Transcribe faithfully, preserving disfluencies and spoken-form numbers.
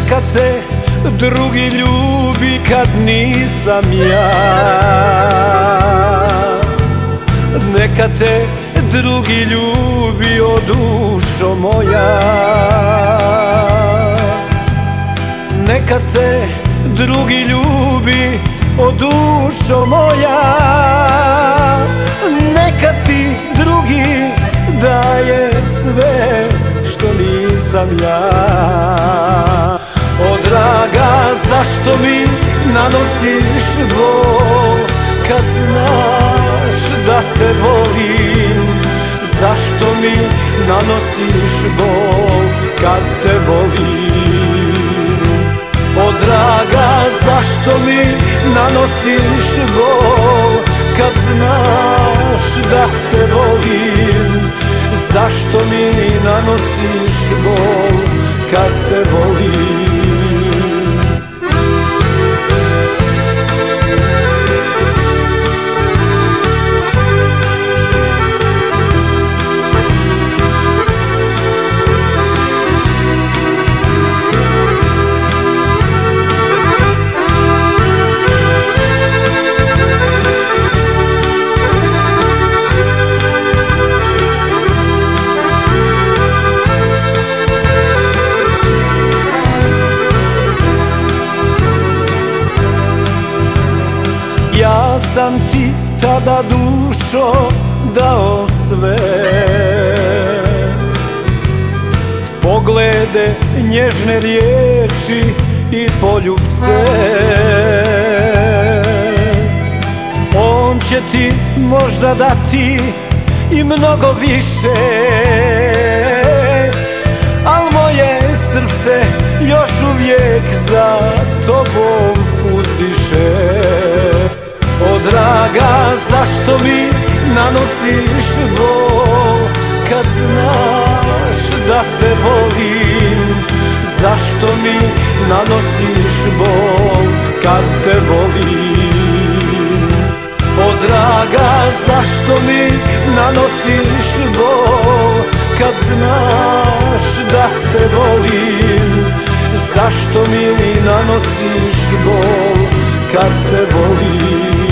Neka te drugi ljubi kad nisam ja. Neka te drugi ljubi, o dušo moja. Neka te drugi ljubi, o dušo moja. Neka ti drugi daje sve što nisam ja. O draga, zašto mi nanosiš bol kad znaš da te volim? Zašto mi nanosiš bol kad te volim? O draga, zašto mi nanosiš bol kad znaš da te volim? Zašto mi nanosiš bol kad te volim? Ja sam ti tada, dušo, dao sve, poglede, nježne riječi i poljubce. On će ti možda dati i mnogo više, al moje srce još uvijek za tobom uzdiše. O draga, zašto mi nanosiš bol kad znaš da te volim? Zašto mi nanosiš bol kad te volim? O draga, zašto mi nanosiš bol kad znaš da te volim? Zašto mi nanosiš bol kad te volim?